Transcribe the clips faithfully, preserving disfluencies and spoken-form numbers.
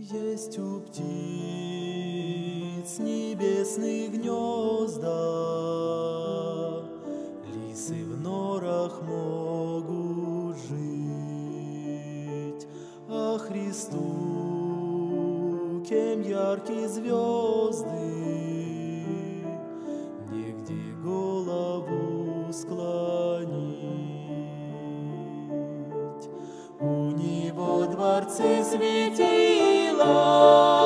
Есть у птиц небесных гнезда, лисы в норах могут жить, а Христу, кем яркие звезды, негде голову склонить. У него дворцы светила,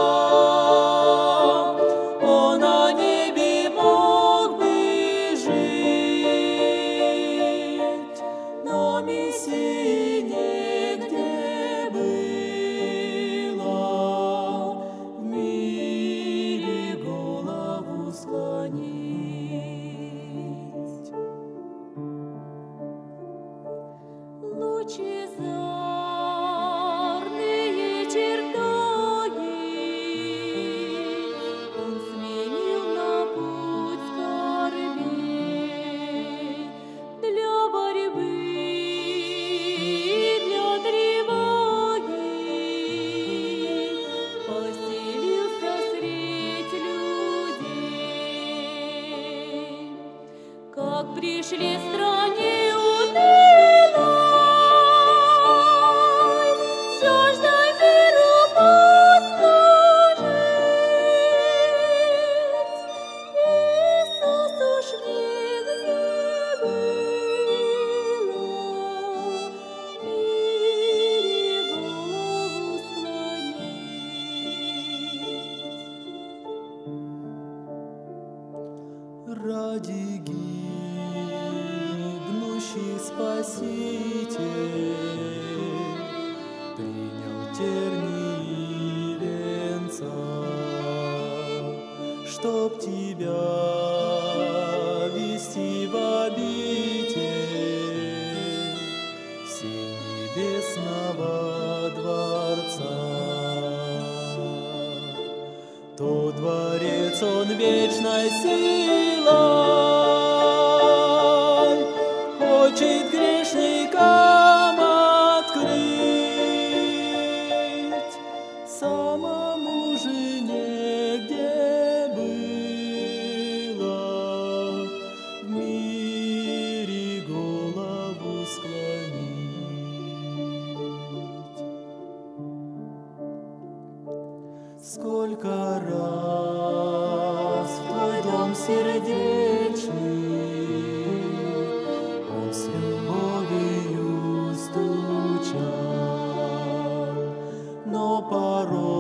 он о небе мог бы жить, но Мессии негде было в мире голову склонить. Лучезарные чертоги он сменил на путь скорбей, для борьбы и для тревоги поселился средь людей. Как пришли стране жаждой миру послужить, Иисус уж нигде было в мире голову склонить. Ради гибнущий Спаситель принял тернии и венца, чтоб тебя вести в обитель сей небесного дворца. То дворец он вечной силой хочет грешникам открыть, самому же негде было в мире голову склонить. Сколько раз в твой дом сердечный он с любовью стучал, но порой